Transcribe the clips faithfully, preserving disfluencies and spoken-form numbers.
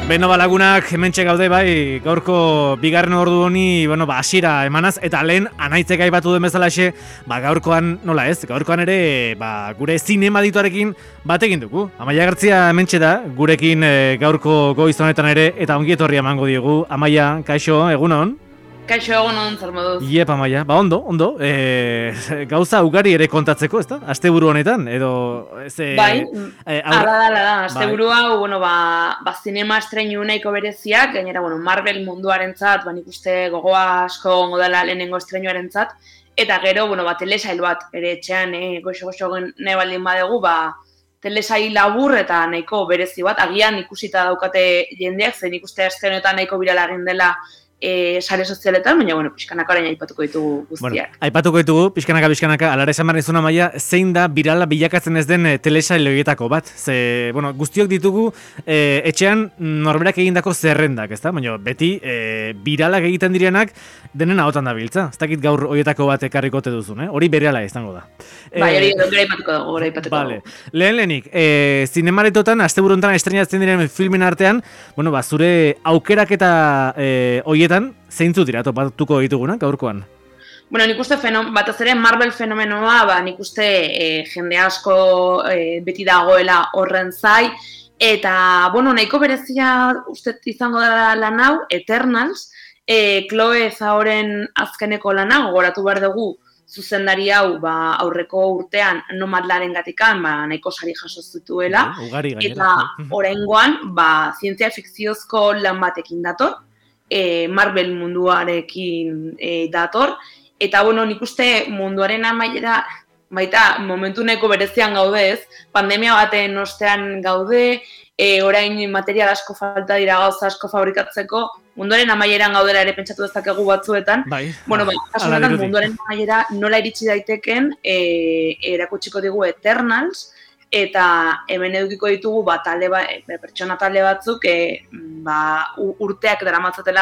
Beno balagunak hementxe gaude bai, gaurko bigarren ordu honi, bueno, ba, hasiera emanaz, eta lehen anaitzek aipatu den bezalaxe, ba, gaurkoan, nola ez, gaurkoan ere, ba, gure zinema dituarekin batekin dugu. Amaia Gartzia hementxe da, gurekin e, gaurko goiz honetan ere, eta ongi etorria emango diogu. Amaia, kaixo, egunon? Kaixo egunon, zer moduz? Iep, Amaia, ba, ondo, ondo, e, gauza ugari ere kontatzeko, ez da? Asteburu honetan, edo... Ze, bai, e, ala da, ala da, asteburu hau, bueno, ba, ba, zinema estreinu nahiko bereziak, gainera, bueno, Marvel munduarentzat, ba, nik uste gogoa asko gongo dela lehenengo estreinuarentzat, eta gero, bueno, ba, telesail bat, ere etxean, eh, goxo-goxo nahi baldin badegu, ba, telesail labur eta nahiko berezi bat, agian ikusita daukate jendeak, zen ikuste aste honetan nahiko birala egin dela, E, sare sozialetan, baina, bueno, pixkanaka orain aipatuko ditugu guztiak. Bueno, aipatuko ditugu, pixkanaka, pixkanaka, alara esan behar nizuna, Maia, zein da birala bilakatzen ez den e, telesail horietako bat. Ze, bueno, guztiok ditugu e, etxean norberak egindako zerrendak, ezta? Baina, beti, e, biralak egiten direnak denen ahotan da biltza. Ez dakit gaur horietako bat ekarrikote duzun, eh? Hori berehala izango da. Bai, hori e, gora aipatuko dugu, gora aipatuko vale. dugu. Lehen lehenik, e, zinemaretotan, asteburu honetan estrenatzen diren filmin artean, bueno, ba, zure aukeraketa e, horietan, zeintzu dira topatuko ditugunak gaurkoan? Bueno, nik uste fenom, batez ere Marvel fenomenoa, ba, nik uste e, jende asko e, beti dagoela horren zai, eta, bueno, nahiko berezia uste izango da lan hau, Eternals, e, Chloe Zhaoren azkeneko lana, gogoratu behar dugu, zuzendari hau ba, aurreko urtean Nomadlaren gatikan ba, nahiko sari jaso zituela, ugari gainera. Eta oraingoan ba, zientzia fikziozko lan batekin dator, E, Marvel munduarekin e, dator, eta bueno, nik uste munduaren amaiera, baita momentu nahiko berezian gaude ez, pandemia baten ostean gaude, e, orain material asko falta dira gauza asko fabrikatzeko, munduaren amaieran gaudela ere pentsatu dezakegu batzuetan, bai, bueno, bai, kasunetan munduaren amaiera nola iritsi daiteken e, erakutsiko digu Eternals, eta hemen edukiko ditugu ba, talde ba, pertsona talde batzuk e, ba, urteak daramatzatela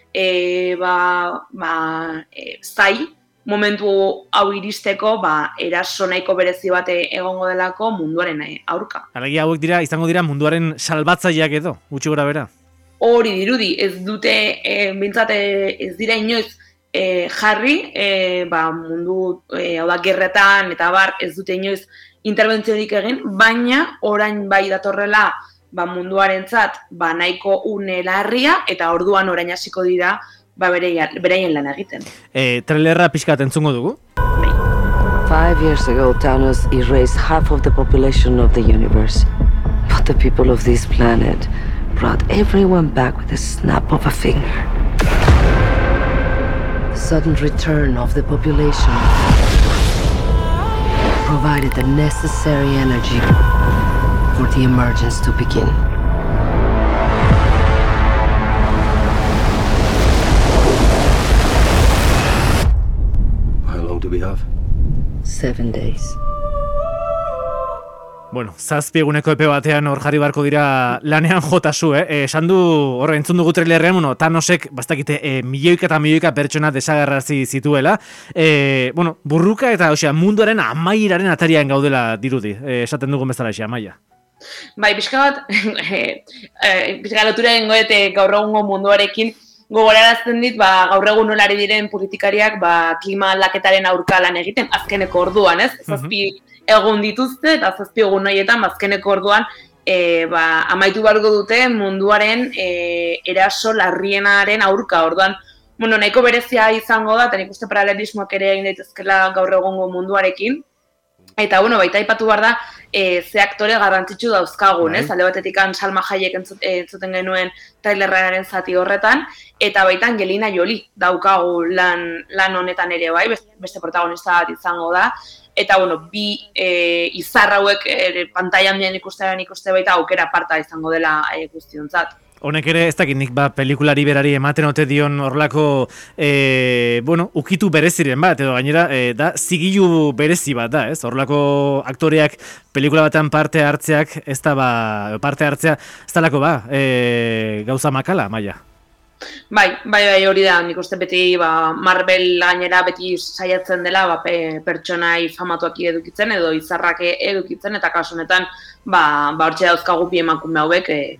e, ba, ba, e, zai momentu hau iristeko ba, eraso nahiko berezi bat egongo delako munduaren aurka. Alegia hauek dira, izango dira munduaren salbatzaileak edo, gutxi gora bera? Hori dirudi, ez dute, e, bintzat ez dira inoiz e, jarri, e, ba, mundu e, hau da gerretan eta bar ez dute inoiz interbentziorik egin, baina orain bai datorrela ba, munduarentzat ba, nahiko une larria eta orduan orain hasiko dira ba, bereien lan egiten. E, trailerra pixkat entzungo dugu? Bai. Five years ago, Thanos erased half of the population of the universe. But the people of this planet brought everyone back with a snap of a finger. The sudden return of the population provided the necessary energy for the emergence to begin. How long do we have? Seven days. Bueno, zazpi eguneko epe batean hor jarri barko dira lanean jotasu, eh? Esan du, hor entzun dugu trailerrean, bueno, Thanosek, bastakite, e, milioika eta milioika pertsona desagarrazi zituela. E, bueno, burruka eta, osea, munduaren amaieraren atarian gaudela dirudi, e, esaten dugun bezala esi, Amaia. Bai, pixka bat, e, e, pixka lotura dengoete gaur egungo munduarekin, gogorarazten dit, ba, gaur egun nolari diren politikariak ba, klima aldaketaren aurka lan egiten, azkeneko orduan, ez? Zazpi egun dituzte, eta zazpi egun horietan, azkeneko orduan, e, ba, amaitu beharko dute munduaren e, eraso larrienaren aurka, orduan, bueno, nahiko berezia izango da, eta nik uste paralelismoak ere egin daitezkela gaur egungo munduarekin, eta, bueno, baita aipatu behar da, e, ze aktore garrantzitsu dauzkagun, ez? Alde batetik Salma Hayek entzut, entzuten genuen trailerraren zati horretan, eta baita Angelina Jolie daukagu lan, lan honetan ere bai, beste, beste protagonista bat izango da, eta, bueno, bi e, izar hauek e, pantailan dien ikustean ikuste baita aukera aparta izango dela e, guztiontzat. Honek ere, ez dakit nik ba, pelikulari berari ematen ote dion horrelako, e, bueno, ukitu bereziren bat, edo gainera, e, da, zigilu berezi bat da, ez? Horrelako aktoreak pelikula batean parte hartzeak, ez da, ba, parte hartzea, ez dalako, ba, e, gauza makala, Maia? Bai, bai, bai, hori da, nik uste beti ba, Marvel gainera beti saiatzen dela ba, pe, pertsonai famatuak edukitzen edo izarrak edukitzen, eta kasu honetan ba, ba hortxe dauzkagu bi emakume hauek e, ba,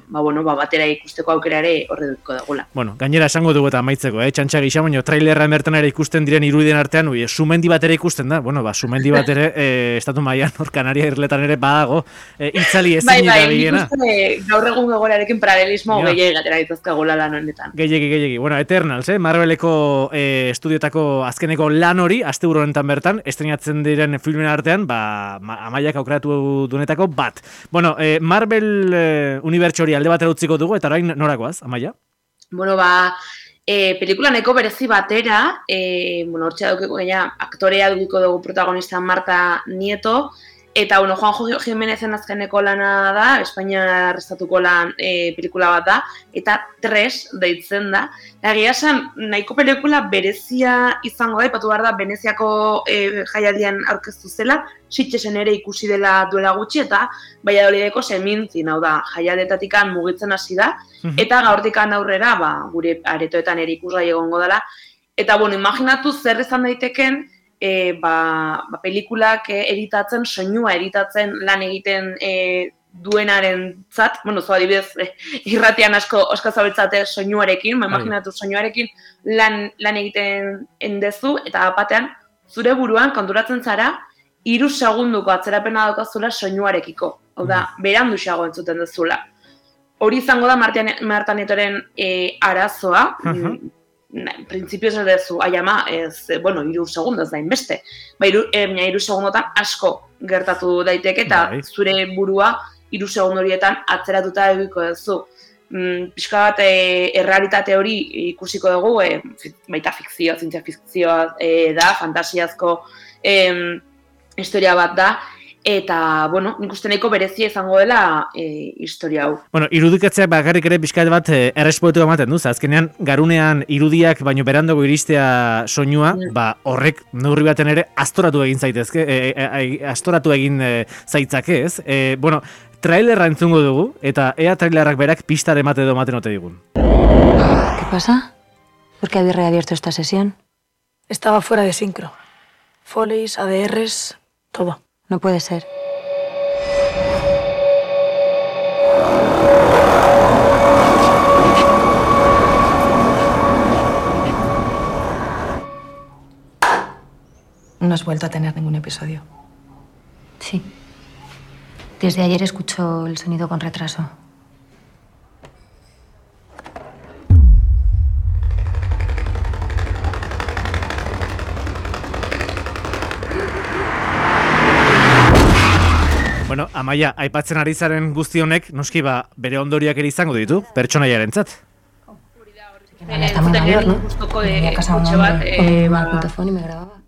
ba, bueno, ba, batera ikusteko aukera ere horre dutko dagula. Bueno, gainera esango dugu eta amaitzeko, eh? Txantxa gisa, baino, trailerra bertan ere ikusten diren irudien artean, ui, sumendi bat ere ikusten da, bueno, ba, sumendi bat ere, eh, estatu mailan, hor Kanaria irletan ere badago, eh, itzali ezin bai, bai, bai, bai, gaur egun gogorarekin paralelismo ja. gehiagik atera dituzkagula lan honetan. Gehiagik, gehiagik. Bueno, Eternals, eh? Marveleko eh, estudiotako azkeneko lan hori, asteburu honetan bertan, estrenatzen diren filmen artean, ba, Amaiak aukeratu dunetako bat. Bueno, eh, Marvel eh, unibertso hori alde batera utziko dugu, eta orain norakoaz, Amaia? Bueno, ba, e, pelikula neko berezi batera, e, bueno, hortxe daukiko gaina, aktorea dukiko dugu protagonista Marta Nieto, eta, bueno, Juanjo Jimenezen azkeneko lana da, Espainiar estatuko lan e, pelikula bat da, eta Tres deitzen da. Egia esan, nahiko pelikula berezia izango da, ipatu behar da, Veneziako e, jaialdian aurkeztu zela, Sitxesen ere ikusi dela duela gutxi, eta Valladolideko semintzin, hau da, jaialdetatikan mugitzen hasi da, eta gaurtikan aurrera, ba, gure aretoetan ere ikusgai egongo dela. Eta, bueno, imaginatu zer izan daiteken, E, ba, ba, pelikulak e, editatzen, soinua editatzen lan egiten e, duenaren zat, bueno, zo adibidez, e, irratian asko oska zabiltzate soinuarekin, ma imaginatu soinuarekin lan, lan egiten endezu, eta batean, zure buruan konturatzen zara, hiru segunduko atzerapena daukazula soinuarekiko. Hau da, berandu xago entzuten dezula. Hori izango da Marta Nietoren e, arazoa, uh-huh. Printzipioz ez dezu, ai ama, ez, bueno, iru segundo ez da inbeste. Ba, iru, e, iru segundotan asko gertatu daiteke, eta bai. Zure burua iru segundo horietan atzeratuta egiko dezu. Mm, pixka bat, e, errealitate hori ikusiko dugu, e, baita fikzioa, zientzia fikzioa e, da, fantasiazko e, historia bat da, eta, bueno, nik uste nahiko berezia izango dela e, historia hau. Bueno, irudikatzea bakarrik ere pixkat bat e, errespoetu ematen duz, azkenean garunean irudiak baino berandago iristea soinua, mm. ba horrek neurri baten ere astoratu egin zaitezke, e, e, e, astoratu egin e, zaitzake, ez? E, bueno, trailerra entzungo dugu, eta ea trailerrak berak pistare emate edo ematen ote digun. ¿Qué pasa? ¿Por qué habéis reabierto esta sesión? Estaba fuera de sincro. Foleys, A D Rs, todo. No puede ser. No has vuelto a tener ningún episodio. Sí. Desde ayer escucho el sonido con retraso. Bueno, Amaia, aipatzen ari zaren guzti honek, noski ba, bere ondoriak ere izango ditu, pertsonaiarentzat. Está muy mayor, ¿no? Venía a casa un hombre con un puntofón y me grababa.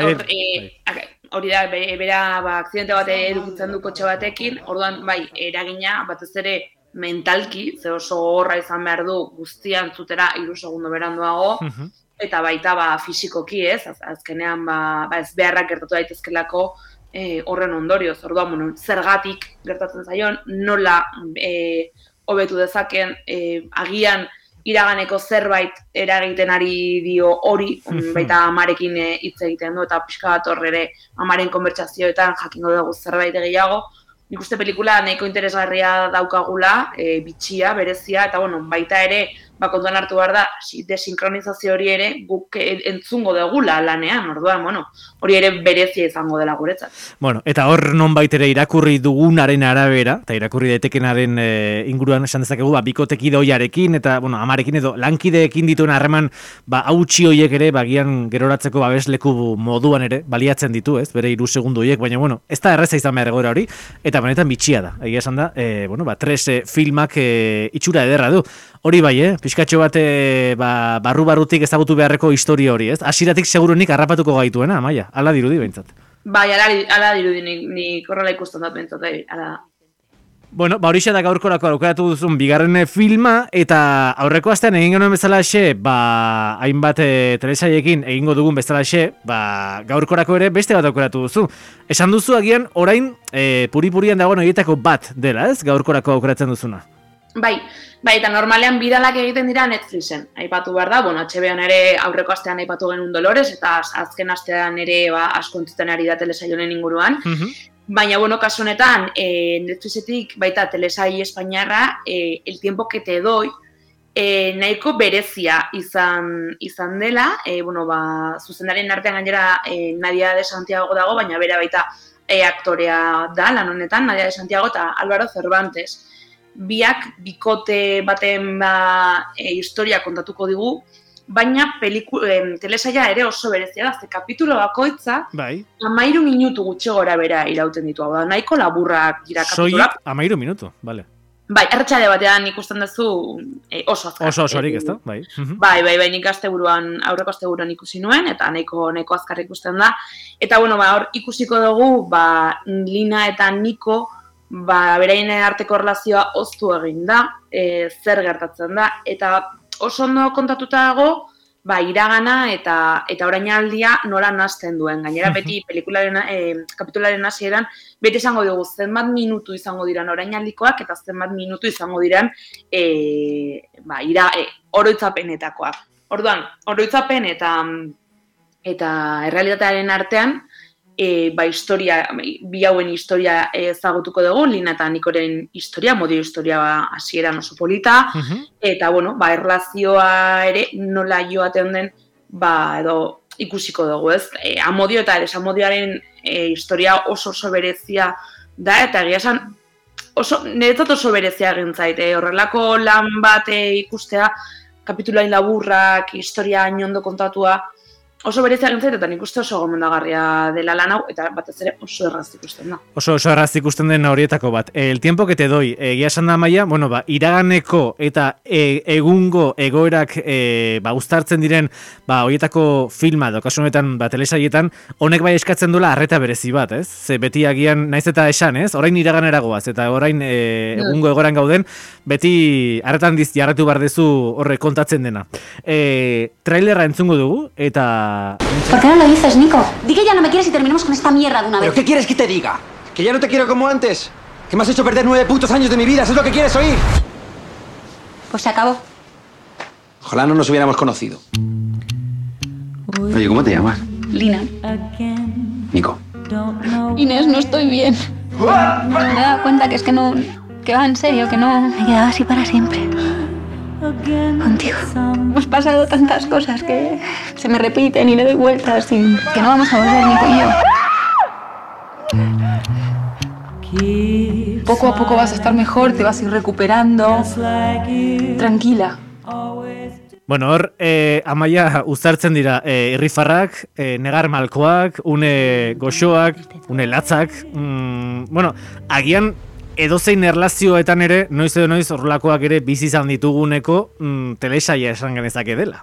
Hori da, bera ba, akzidente bat edukitzen du kotxe batekin, orduan, bai, eragina, batez ere mentalki, ze oso horra izan behar du guztian zutera hiru segundo beranduago, uh-huh. Eta baita ba, fisikoki ez, az, azkenean ba, ba ez beharrak gertatu daitezkelako, E, horren ondorioz, orduan, bueno, zergatik gertatzen zaion, nola e, hobetu dezaken, e, agian iraganeko zerbait eragiten ari dio hori, baita amarekin hitz egiten du, eta pixka bat horre amaren konbertsazioetan jakingo dugu zerbait gehiago. Nik uste pelikula nahiko interesgarria daukagula, e, bitxia, berezia, eta bueno, baita ere, ba, kontuan hartu behar da, desinkronizazio hori ere guk entzungo dugula lanean, orduan, bueno, hori ere berezia izango dela guretzat. Bueno, eta hor nonbait ere irakurri dugunaren arabera, eta irakurri daitekenaren e, inguruan esan dezakegu, ba, bikotekide hoiarekin, eta, bueno, amarekin edo lankideekin dituen harreman, ba, hautsi hoiek ere, bagian geroratzeko babesleku moduan ere, baliatzen ditu, ez, bere hiru segundu hoiek, baina, bueno, ez da erreza izan behar egoera hori, eta benetan bitxia da, egia esan da, e, bueno, ba, tres e, filmak e, itxura ederra du, hori bai, eh? Pixkatxo bat e, ba, barru-barrutik ezagutu beharreko historia hori, ez? Hasieratik segurunik harrapatuko gaituena, Amaia, ala dirudi behintzat. Bai, ala, ala dirudi, ni, ni korrela ikusten dut behintzat, ala. Bueno, ba horixe da gaurkorako aukeratu duzun bigarren filma, eta aurreko astean egin genuen bezalaxe, ba, hainbat e, telesaiekin egingo dugun bezalaxe, ba, gaurkorako ere beste bat aukeratu duzu. Esan duzu agian orain e, puri-purian dagoen horietako bat dela, ez? Gaurkorako aukeratzen duzuna. Bai, bai, eta normalean biralak egiten dira Netflixen. Aipatu behar da, bueno, H B Oan ere aurreko astean aipatu genuen Dolores, eta azken astean ere ba, asko entzuten ari da telesaionen inguruan. Mm-hmm. Baina, bueno, kasu honetan, e, Netflixetik baita telesai espainiarra, e, El tiempo que te doy, e, nahiko berezia izan izan dela, e, bueno, ba, zuzendarien artean gainera e, Nadia de Santiago dago, baina bera baita e, aktorea da, lan honetan, Nadia de Santiago eta Álvaro Cervantes. Biak bikote baten ba, e, historia kontatuko digu, baina peliku, e, telesaia ere oso berezia da, ze kapitulo bakoitza, bai. Amairu minutu gutxi gora bera irauten ditu, hau da, nahiko laburrak dira kapitulak. Soilik amairu minutu, bale. Bai, erretxade batean ikusten duzu e, oso azkar. Oso osorik, ez da, bai. Bai, bai, bai, nik asteburuan, aurreko asteburuan ikusi nuen, eta nahiko, nahiko azkar ikusten da. Eta, bueno, ba, hor ikusiko dugu, ba, Lina eta Niko, ba, beraien arteko relazioa oztu egin da, e, zer gertatzen da, eta oso ondo kontatuta dago, ba, iragana eta eta orainaldia nola nahasten duen. Gainera beti pelikularen e, kapitularen hasieran beti izango dugu zenbat minutu izango diran orainaldikoak eta zenbat minutu izango diran e, ba, ira, e, oroitzapenetakoak. Orduan, oroitzapen eta eta errealitatearen artean E, ba, historia, bi hauen historia ezagutuko dugu, Lina eta Nikoren historia, modio historia hasieran oso polita, uh-huh. Eta, bueno, ba, erlazioa ere nola joaten den, ba, edo ikusiko dugu, ez? E, amodio eta desamodioaren e, historia oso oso berezia da, eta egia esan, oso, niretzat oso berezia egin zait, e, horrelako lan bat e, ikustea, kapitulain laburrak, historia hain ondo kontatua, oso berezia egin zait, eta nik uste oso gomendagarria dela lan hau, eta batez ere oso erraz ikusten da. Oso, oso erraz ikusten den horietako bat. El tiempo que te doy, egia esan da Maia, bueno, ba, iraganeko eta e, egungo egoerak e, ba, uztartzen diren ba, horietako filma, edo kasu honetan ba, telesaietan, honek bai eskatzen duela arreta berezi bat, ez? Ze beti agian, naiz eta esan, ez? Orain iraganera goaz, eta orain e, egungo egoeran gauden, beti arretan diz jarratu bar dezu horre kontatzen dena. E, trailerra entzungo dugu, eta ¿por qué no lo dices, Nico? Di que ya no me quieres y terminemos con esta mierda de una vez. ¿Pero qué quieres que te diga? ¿Que ya no te quiero como antes? ¿Que me has hecho perder nueve putos años de mi vida? ¿Eso es lo que quieres oír? Pues se acabó. Ojalá no nos hubiéramos conocido. Oye, ¿cómo te llamas? Lina. Nico. Inés, no estoy bien. Me he dado cuenta que es que no... que va en serio, que no... Me he quedado así para siempre. Contigo. Hemos pasado tantas cosas que se me repiten y le doy vueltas y que no vamos a volver Nico y yo. Poco a poco vas a estar mejor, te vas a ir recuperando. Tranquila. Bueno, hor, eh, Amaia uztartzen dira eh, irrifarrak, eh, negar malkoak, une goxoak, une latzak. Mm, bueno, agian edozein erlazioetan ere, noiz edo noiz horrelakoak ere bizi izan dituguneko mm, telesaia esan genezake dela.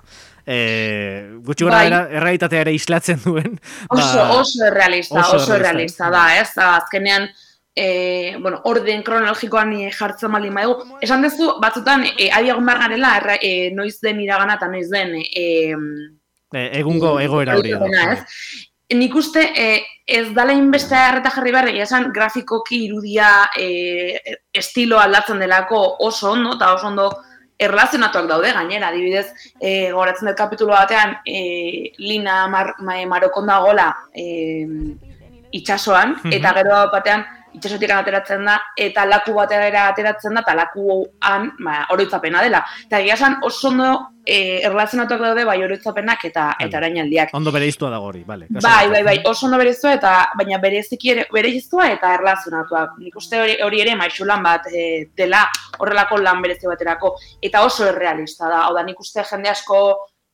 E, gutxi gora bera, errealitatea ere islatzen duen. Oso, ba, oso errealista, oso, oso errealista da, ez? Azkenean, e, bueno, orden kronologikoan jartzen baldin baigu. Esan dezu, batzutan, e, adiagon behar garela, erra, e, noiz den iragana eta noiz den... E, e, egungo egoera hori da. Nik uste, eh, ez dala inbeste harreta jarri behar, egia esan grafikoki irudia eh, estilo aldatzen delako oso ondo, eta oso ondo erlazionatuak daude gainera, adibidez, eh, goratzen dut kapitulo batean, eh, Lina mar, ma, Marokon dagoela eh, itxasoan, eta gero batean itxasotik ateratzen da, eta laku batera ateratzen da, eta lakuan ba, oroitzapena dela. Eta egia esan oso ondo e, erlazionatuak daude bai oroitzapenak eta vale. Eta orainaldiak. Ondo bereiztua dago hori, bale. Bai, bai, bai, oso ondo bereiztua, eta baina bereziki ere bereiztua eta erlazionatuak. Nik uste hori, hori ere maixulan bat e, dela horrelako lan berezi baterako, eta oso errealista da. Hau da, nik uste jende asko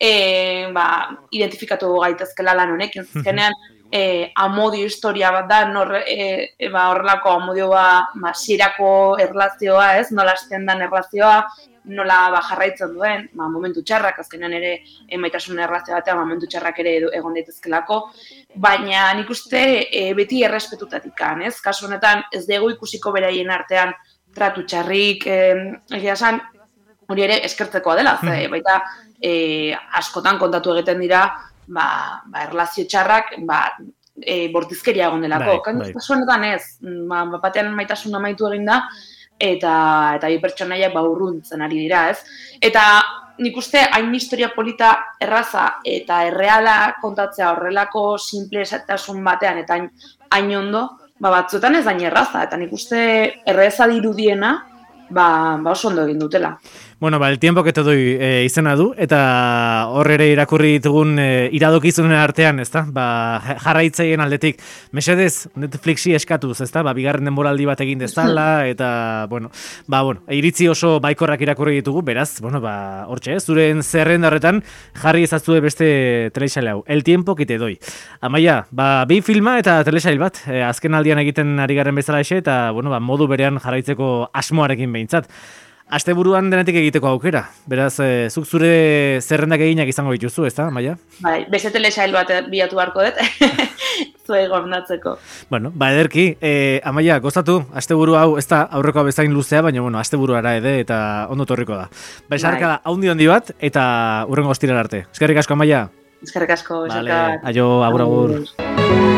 e, ba, identifikatu gaitezkela lan honekin, zizkenean, E, amodio historia bat da, nor, e, e, ba, horrelako amodio ba, ba, sirako erlazioa, ez, nola hasten den erlazioa, nola ba, jarraitzen duen, ba, momentu txarrak, azkenean ere emaitasun erlazio batean momentu txarrak ere egon daitezkelako, baina nik uste e, beti errespetutatik kan, ez, kasu honetan ez dugu ikusiko beraien artean tratu txarrik, e, egia esan, hori ere eskertzekoa dela, ze, baita e, askotan kontatu egiten dira, ba, ba erlazio txarrak, ba, e, bortizkeria egon delako. Kasu honetan ez, ba, batean maitasun amaitu egin da, eta eta bi pertsonaiak ba urruntzen ari dira, ez? Eta nik uste hain historia polita erraza eta erreala kontatzea horrelako simpletasun batean eta hain, hain ondo, ba batzuetan ez dain erraza, eta nik uste erreza dirudiena ba, ba oso ondo egin dutela. Bueno, ba, El tiempo que te doy e, izena du, eta hor ere irakurri ditugun e, iradokizunen artean, ezta? Ba, jarraitzaien aldetik. Mesedez, Netflixi eskatuz, ezta? Ba, bigarren denboraldi bat egin dezala, eta, bueno, ba, bueno, iritzi oso baikorrak irakurri ditugu, beraz, bueno, ba, hortxe, zuren zerrenda horretan jarri ezazue beste telesail hau. El tiempo que te doy. Amaia, ba, bi filma eta telesail bat, e, azken aldian egiten ari garen bezala exe, eta, bueno, ba, modu berean jarraitzeko asmoarekin behintzat. Asteburuan denetik egiteko aukera. Beraz, e, zuk zure zerrendak eginak izango dituzu, ezta, Amaia? Bai, beste telesail bat bilatu beharko dut, zuei gomendatzeko. Bueno, ba ederki, e, Amaia, gozatu, asteburu hau, ez da aurrekoa bezain luzea, baina, bueno, asteburuara ede, eta ondo torriko da. Ba, esarka da, haundi handi bat, eta hurrengo ostirara arte. Eskerrik asko, Amaia. Eskerrik asko, eskerrik asko. Vale, aio, agur, agur.